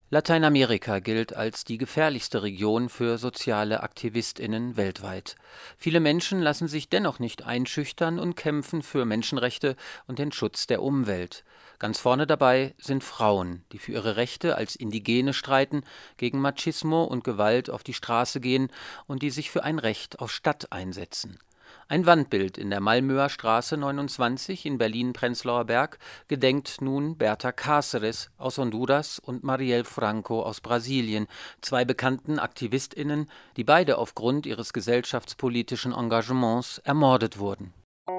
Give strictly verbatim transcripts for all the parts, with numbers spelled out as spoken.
Lateinamerika gilt als die gefährlichste Region für soziale AktivistInnen weltweit. Viele Menschen lassen sich dennoch nicht einschüchtern und kämpfen für Menschenrechte und den Schutz der Umwelt. Ganz vorne dabei sind Frauen, die für ihre Rechte als Indigene streiten, gegen Machismo und Gewalt auf die Straße gehen und die sich für ein Recht auf Stadt einsetzen. Ein Wandbild in der Malmöer Straße neunundzwanzig in Berlin-Prenzlauer Berg gedenkt nun Berta Cáceres aus Honduras und Marielle Franco aus Brasilien, zwei bekannten AktivistInnen, die beide aufgrund ihres gesellschaftspolitischen Engagements ermordet wurden.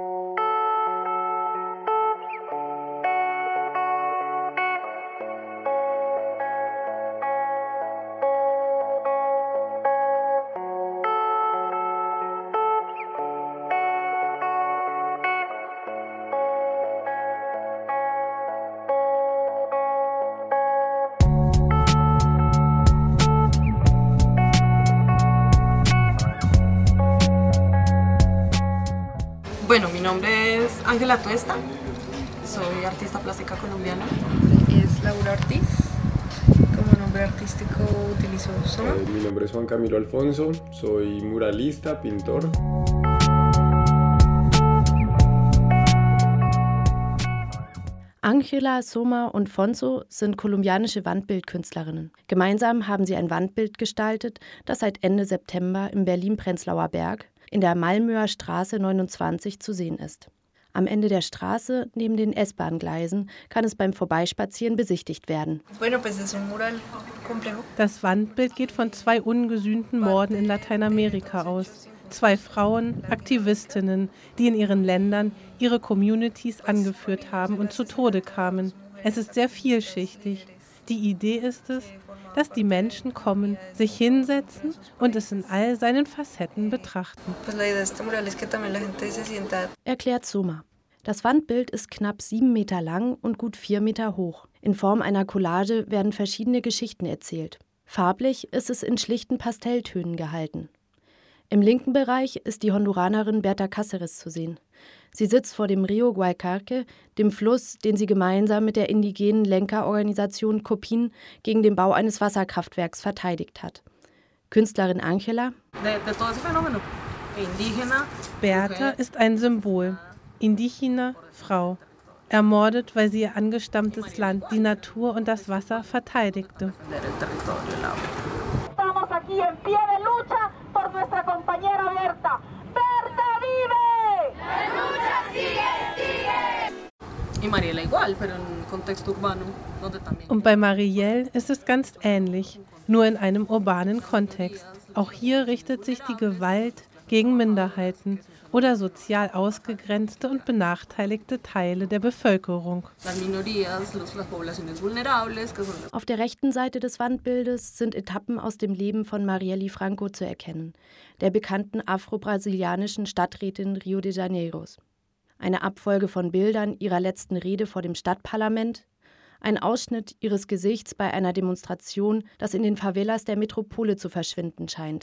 Bueno, mi nombre es Ángela Tuesta, soy artista plástica colombiana. Es Laura Ortiz, como nombre artístico utilizo Soma. Eh, mi nombre es Juan Camilo Alfonso, soy muralista, pintor. Ángela, Soma und Fonso sind kolumbianische Wandbildkünstlerinnen. Gemeinsam haben sie ein Wandbild gestaltet, das seit Ende September im Berlin-Prenzlauer Berg in der Malmöer Straße neunundzwanzig zu sehen ist. Am Ende der Straße, neben den S-Bahn-Gleisen, kann es beim Vorbeispazieren besichtigt werden. Das Wandbild geht von zwei ungesühnten Morden in Lateinamerika aus. Zwei Frauen, Aktivistinnen, die in ihren Ländern ihre Communities angeführt haben und zu Tode kamen. Es ist sehr vielschichtig. Die Idee ist es, dass die Menschen kommen, sich hinsetzen und es in all seinen Facetten betrachten. Erklärt Soma. Das Wandbild ist knapp sieben Meter lang und gut vier Meter hoch. In Form einer Collage werden verschiedene Geschichten erzählt. Farblich ist es in schlichten Pastelltönen gehalten. Im linken Bereich ist die Honduranerin Berta Cáceres zu sehen. Sie sitzt vor dem Rio Guaycarque, dem Fluss, den sie gemeinsam mit der indigenen Lenkerorganisation Copin gegen den Bau eines Wasserkraftwerks verteidigt hat. Künstlerin Ángela: Berta ist ein Symbol. Indigena, Frau. Ermordet, weil sie ihr angestammtes Land, die Natur und das Wasser verteidigte. Estamos aquí en pie de lucha por nuestra compañera Berta. ¡Berta vive! ¡La lucha sigue, sigue! Y Mariela igual, pero en contexto urbano, donde también. Und bei Marielle ist es ganz ähnlich, nur in einem urbanen Kontext. Auch hier richtet sich die Gewalt gegen Minderheiten oder sozial ausgegrenzte und benachteiligte Teile der Bevölkerung. Auf der rechten Seite des Wandbildes sind Etappen aus dem Leben von Marielle Franco zu erkennen, der bekannten afro-brasilianischen Stadträtin Rio de Janeiros. Eine Abfolge von Bildern ihrer letzten Rede vor dem Stadtparlament, ein Ausschnitt ihres Gesichts bei einer Demonstration, das in den Favelas der Metropole zu verschwinden scheint.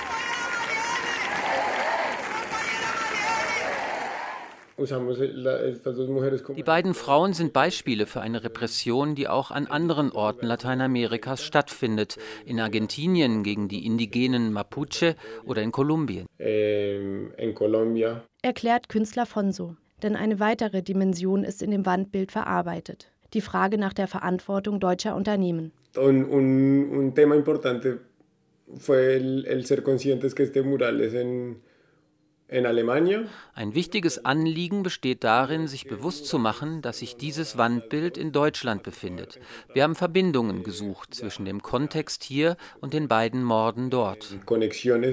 Die beiden Frauen sind Beispiele für eine Repression, die auch an anderen Orten Lateinamerikas stattfindet, in Argentinien gegen die indigenen Mapuche oder in Kolumbien. Erklärt Künstler Fonso, denn eine weitere Dimension ist in dem Wandbild verarbeitet: die Frage nach der Verantwortung deutscher Unternehmen. Un, un, un tema importante fue el, el ser conscientes que este mural es en Ein wichtiges Anliegen besteht darin, sich bewusst zu machen, dass sich dieses Wandbild in Deutschland befindet. Wir haben Verbindungen gesucht zwischen dem Kontext hier und den beiden Morden dort. Bei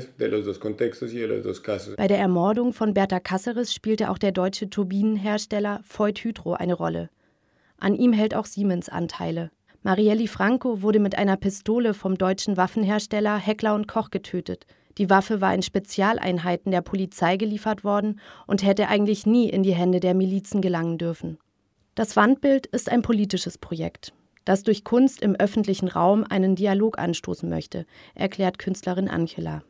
der Ermordung von Berta Cáceres spielte auch der deutsche Turbinenhersteller Voith Hydro eine Rolle. An ihm hält auch Siemens Anteile. Marielle Franco wurde mit einer Pistole vom deutschen Waffenhersteller Heckler und Koch getötet. Die Waffe war in Spezialeinheiten der Polizei geliefert worden und hätte eigentlich nie in die Hände der Milizen gelangen dürfen. Das Wandbild ist ein politisches Projekt. das durch Kunst im öffentlichen Raum einen Dialog anstoßen möchte, erklärt Künstlerin Angela.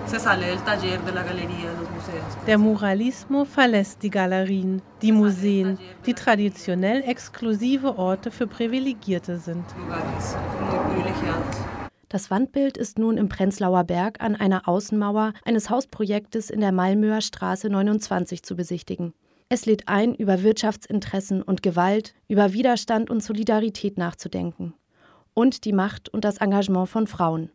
Der Muralismo verlässt die Galerien, die Museen, die traditionell exklusive Orte für Privilegierte sind. Das Wandbild ist nun im Prenzlauer Berg an einer Außenmauer eines Hausprojektes in der Malmöer Straße neunundzwanzig zu besichtigen. Es lädt ein, über Wirtschaftsinteressen und Gewalt, über Widerstand und Solidarität nachzudenken. Und die Macht und das Engagement von Frauen.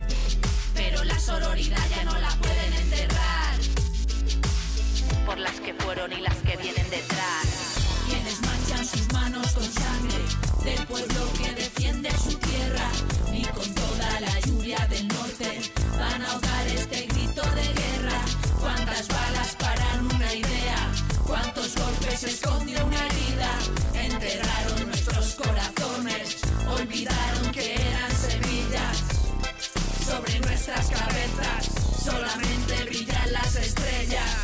Cuántos golpes escondió una herida, enterraron nuestros corazones, olvidaron que eran semillas. Sobre nuestras cabezas solamente brillan las estrellas.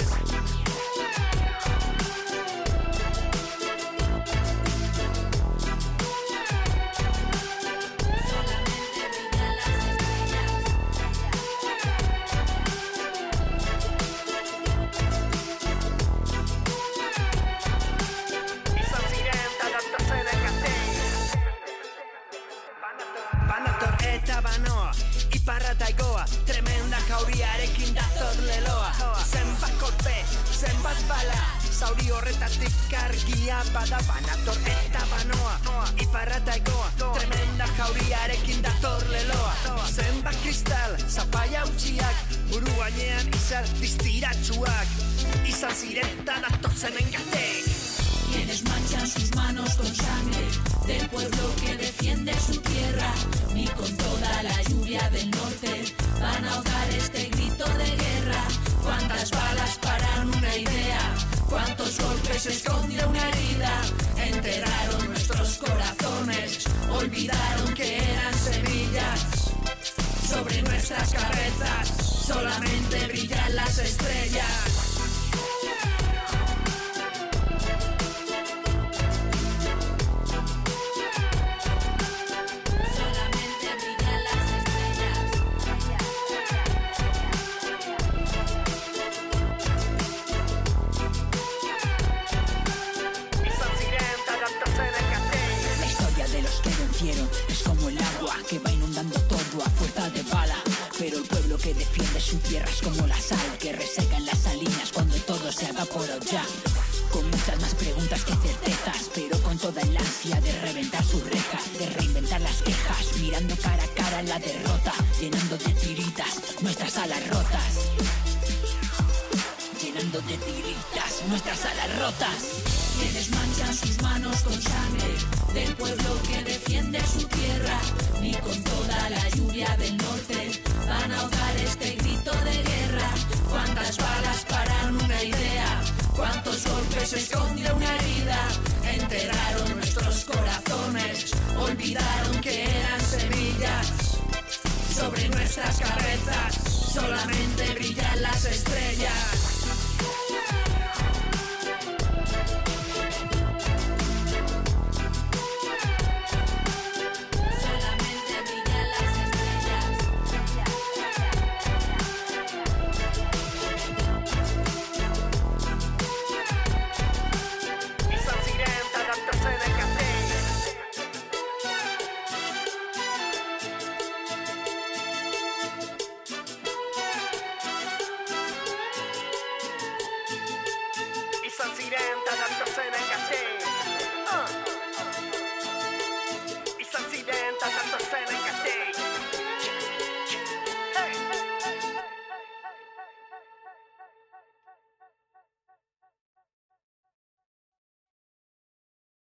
Iparrataigoa, tremenda jauriarekin dator leloa. Zenbat kolpe, zenbat bala, zauri horretatik argia bada. Banator eta banoa, iparrataigoa, tremenda jauriarekin dator leloa. Zenbat kristal, zapaia utziak, buru gainean izar distiratsuak. Izan ziren eta datorzen engatek. Quienes manchan sus manos con sangre del pueblo que defiende su tierra, ni con toda la lluvia del norte van a ahogar este grito de guerra. Cuántas balas paran una idea, cuántos golpes esconde una herida, enterraron nuestros corazones, olvidaron que eran semillas. Sobre nuestras cabezas solamente brillan las estrellas. Es como el agua que va inundando todo a fuerza de bala. Pero el pueblo que defiende su tierra es como la sal que reseca en las salinas cuando todo se evapora ya. Con muchas más preguntas que certezas, pero con toda el ansia de reventar sus rejas, de reinventar las quejas, mirando cara a cara en la derrota, llenando de tiritas nuestras alas rotas. Llenando de tiritas nuestras alas rotas. Quienes manchan sus manos con sangre del pueblo que defiende su tierra, ni con toda la lluvia del norte van a ahogar este grito de guerra. Cuántas balas paran una idea, cuántos golpes esconde una herida, enterraron nuestros corazones, olvidaron que eran semillas. Sobre nuestras cabezas solamente brillan las estrellas.